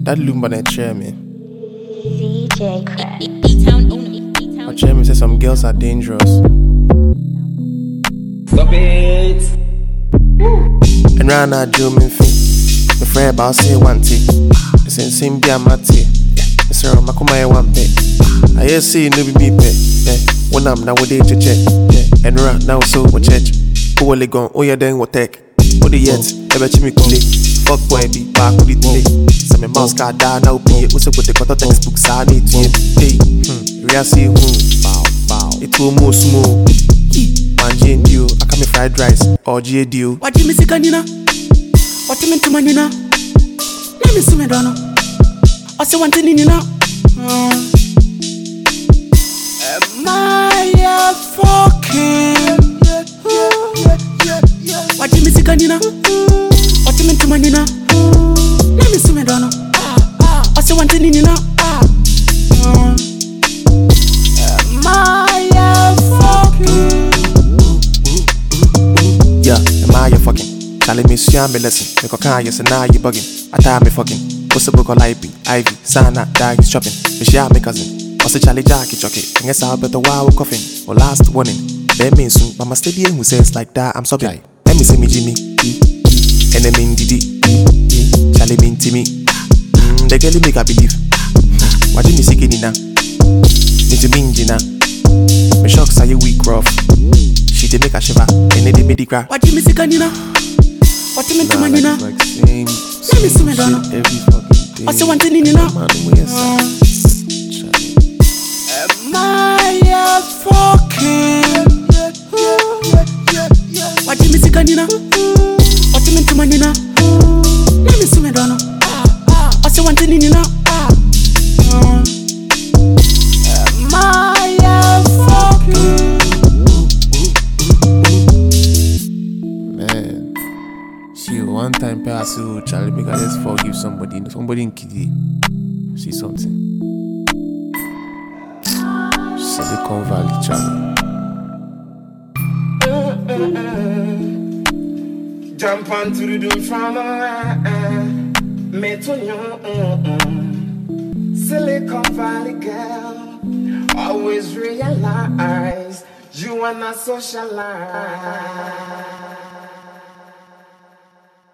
That Lumba that chair me. DJ Crack. My chairman said some girls are dangerous. Stop it! And right now, Joe me fit. My friend about say one thing. The same be a mati. Sir, I'm a one pay. I hear see no be me pay. When I'm now with to check. And right now, so what church. Who will go? Oh, yeah, then what tech? What the yet? Ever chimney play. Fuck boy, be back with it today. Some of my mouse got down now. Be it. What's up with the got textbooks? I need to. Hey, you see who? Bow. It will move smooth. Man, you. I come fried rice or GD. What do you miss, Canina? What do you mean to Manina? Let me see me down. I say one thing, Nina. Am I fucking? What do you miss, Canina? What do you mean to Manina? Let me see me down. I say one thing, Nina. Am I fucking? Yeah, am I fucking? Charlie me share me lesson. Me can't yes and now you bugging. I tell me fucking. What's the book on Ivy, Sana, Dag is chopping. Me share me cousin. Also Charlie Jackie chucky. And guess I'll bet a while coughing. Or last warning. Then mean soon, but my stadium who says like that, I'm sorry. Let me see me Jimmy. And I mean Didi. Charlie mean Timmy. The girl make I believe. Why didn't you see Kenina? Me to mean Gina. Me shocks are you weak rough. She did make a shiver. And they made it cry. What do you miss, Canina? What do you mean to Manina? Like same Let me see me down. every fucking day. I say one thing, Nina. Man, where's that? Am I fucking? What do you miss, Canina? What do you mean to Manina? Let me see me down. I say one thing, Nina. Am I fucking? Man, she one time pass through Charlie make I just forgive somebody in Kiddy. See something. Silicon Valley Charlie. Jump onto the doom from me to you. Silicon Valley girl, always realize you wanna socialize.